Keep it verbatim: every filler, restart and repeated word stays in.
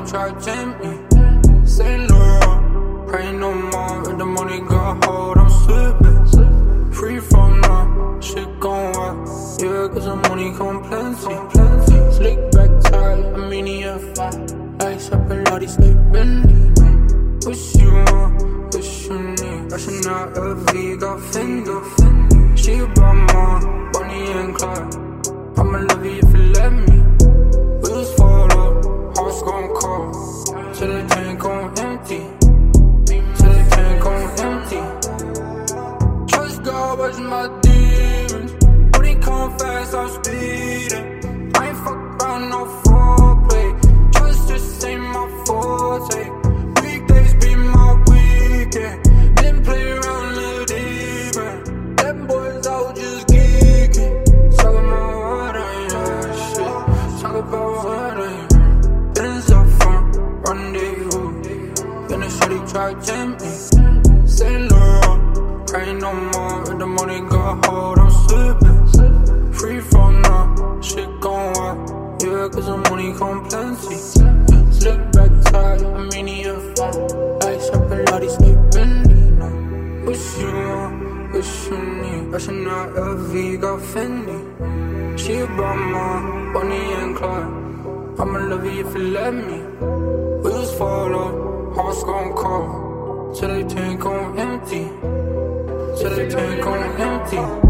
try to tempt me. Saint Laurent, pray no more. If the money got hold, I'm slipping. Free from now, shit gon' work. Yeah, cause the money come plenty. Slick back tight, I'm in the F. Ice up and lottie stay bendy. Wish you want, wish you need. Rushing out L V, got Fendi. She brought more, Bonnie and Clyde. I'ma love you if you let me. Wheels fall up, hearts gon' cold. Till the tank gon' empty. Till the tank gon' empty. Trust God, watch my demons. When he come fast, I'm speeding. I ain't fuck around no foreplay. Trust just ain't my forte. Weekdays be my weekend. Didn't play around little deep end. Them boys out just geeking. Talk about what I am, shit. Talk about what I am. Benz up front, rendezvous. Then the shorty try to tempt me. Saint Laurent, pray no more. If the money got hold, I'm slipping. Free from now, shit gon' work. Yeah, cause the money come plenty. Slick back tight, I'm in the F. Ice up and lottie stay bendy. Wish you want, wish you need. Rushing out L V, got Fendi. She brought more, Bonnie and Clyde. I'ma love you if you let me. Wheels fall up, hearts gon' cold. Till the tank gon' empty. Till the tank gon' empty.